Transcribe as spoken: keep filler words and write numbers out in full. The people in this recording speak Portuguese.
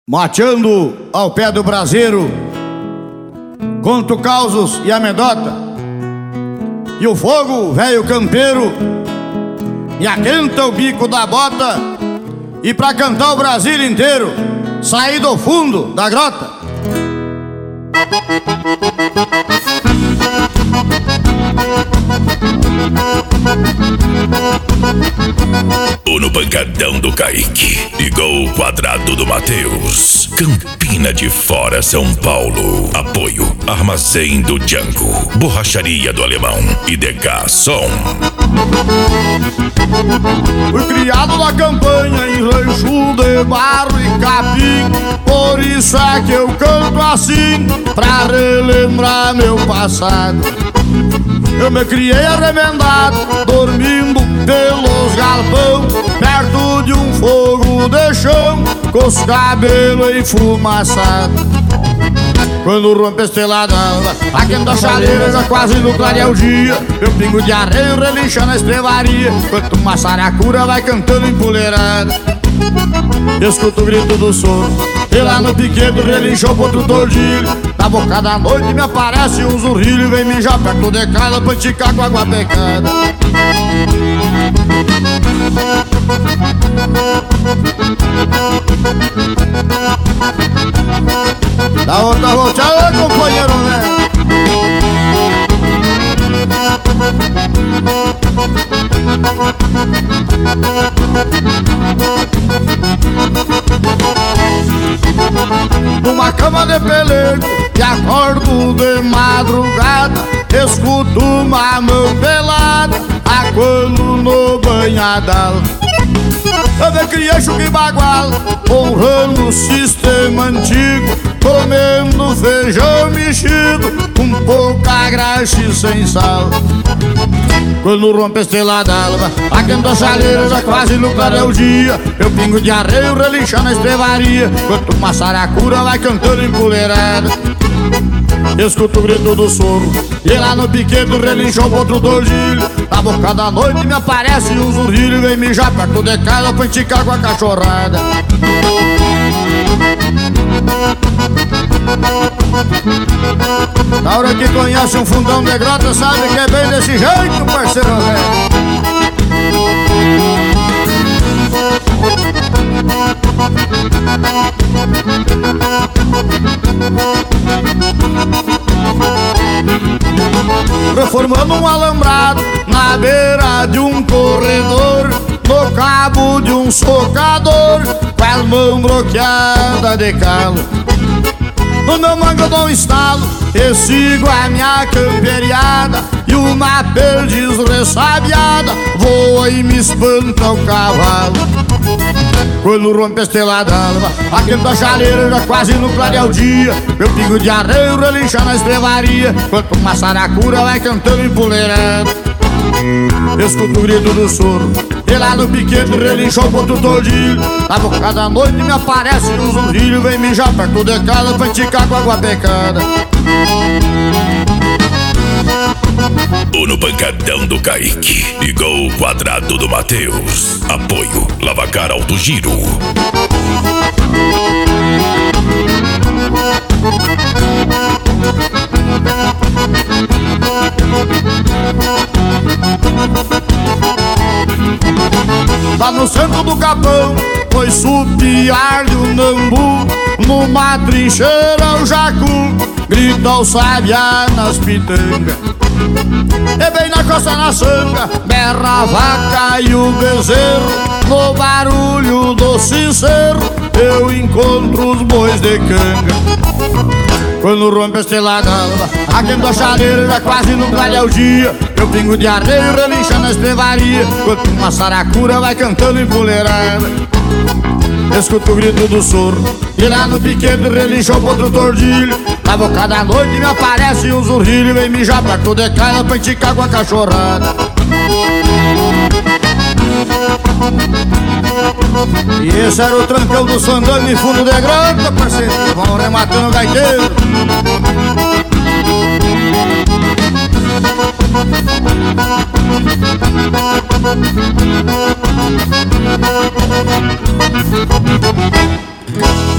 Mateando ao pé do braseiro, conto causos e amedota, e o fogo, velho campeiro, me aquenta o bico da bota. E pra cantar o Brasil inteiro, saí do fundo da grota. Tô no pancadão do Kaique, ligou o quadrado do Matheus. Campina de Fora, São Paulo. Apoio Armazém do Django, Borracharia do Alemão e D K Som. Fui criado na campanha em rancho de barro e capim, por isso é que eu canto assim, pra relembrar meu passado. Eu me criei arremendado, dormindo pelos galpão, perto de um fogo de chão, com os cabelos enfumaçados. Quando rompe a estrela d'alva, aquenta a chaleira, já quase no clarear o dia, meu pingo de arreio relincha na estrevaria, enquanto uma saracura vai cantando empoleirada. Escuto o grito do sono, e lá no piquedo relinchou pro outro tordilho. Na boca da noite me aparece um zurrilho, vem mijar perto de casa pra esticar com água pecada. Dá outra volteada, companheiro, né? Numa cama de pelego e acordo de madrugada, escuto uma mão pelada aguando no banhadal. Eu me criei chuca e bagual, honrando o sistema antigo, comendo feijão mexido com pouca graxa e sem sal. Quando rompe a estrela d'alva, aquenta a chaleira, já quase no clarear o dia, meu pingo de arreio relincha na estrevaria, enquanto uma saracura vai cantando empoleirada. Escuto o grito do soro, e lá no piquedo relinchou pro outro tordilho. Na boca da noite me aparece um zurrilho, vem mijar perto de casa pra esticar com a cachorrada. Na hora que conhece um fundão de grota, sabe que é bem desse jeito, parceiro velho. Reformando um alambrado na beira de um corredor, no cabo de um socador, com as mãos bloqueadas de calo. No meu mango eu dou um estalo e sigo a minha camperiada, e uma perdiz ressabiada voa e me espanta o cavalo. Quando rompe a estrela d'alva, aquenta a chaleira, já quase no clarear o dia, meu pingo de arreio relincha na estrevaria, enquanto uma saracura vai cantando empoleirada. Escuto o grito do soro, e lá no piquedo relinchou pro outro tordilho. Na boca da noite me aparece um zurrilho, vem mijar perto de casa pra esticar com água pecada. Tô no pancadão do Kaique, ligou o quadrado do Matheus. Apoio Lavacar Alto Giro. Lá no centro do capão, foi supiar de um nambu, numa trincheira o jacu grita o sabiá nas pitangas. E bem na costa na sanga, berra a vaca e o bezerro, no barulho do sincero eu encontro os bois de canga. Quando rompe a estrela d'alva, aquenta a chaleira, já quase no clarear o dia, meu pingo de arreio relincha na estrevaria, enquanto uma saracura vai cantando empoleirada. Escuto o grito do soro, e lá no piquedo relinchou pro outro tordilho. Na boca da noite me aparece um zurrilho, vem mijar perto de casa pra esticar com a cachorrada. E esse era o trancão do Sandano em fundo de grota, parceiro. Vão rematando o gaiteiro. Thank you.